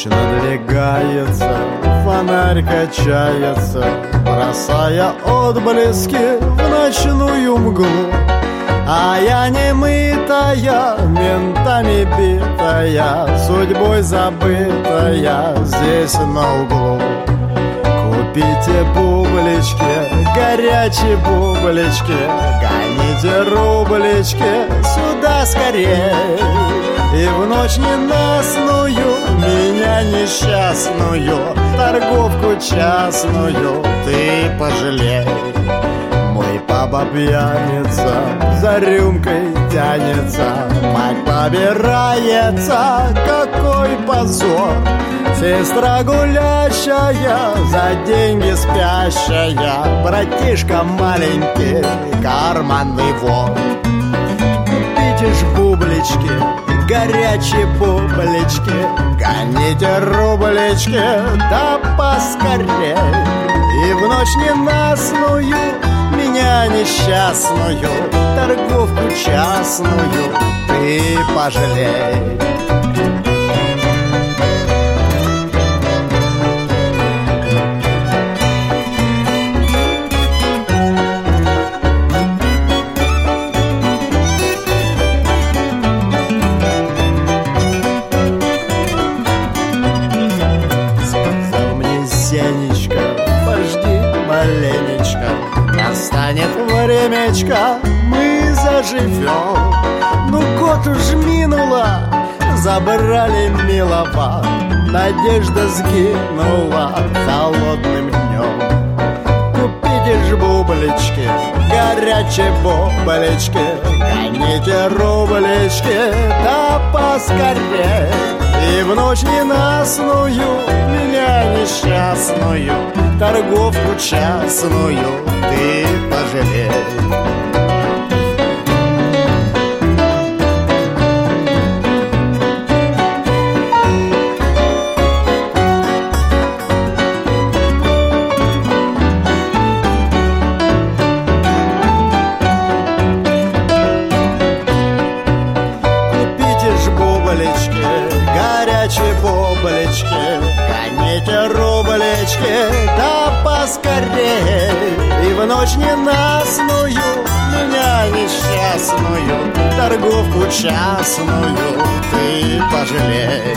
Ночь надвигается, фонарь качается, бросая отблески в ночную мглу. А я немытая, ментами битая, судьбой забытая здесь на углу. Купите бублички, горячие бублички, гоните рублички сюда скорей. И в ночь ненастную, меня несчастную, торговку частную ты пожалей. Мой папа пьяница, за рюмкой тянется, мать побирается, какой позор. Сестра гулящая, за деньги спящая, братишка маленький, карманный вор. Купите ж бублички, горячие бублички, гоните рублички, да поскорей. И в ночь ненастную, меня несчастную, торговку частную ты пожалей. Настанет времечко, мы заживем. Ну, год уж минуло, забрали милого, надежда сгинула холодным днем. Купите ж бублички, горячие бублички, гоните рублички, да поскорей. И в ночь ненастную, меня несчастную, торговку частную ты пожалей. Купите ж бублички, горячие бублички, гоните рублички, да поскорей. И в ночь ненастную, меня несчастную, торговку частную ты пожалей.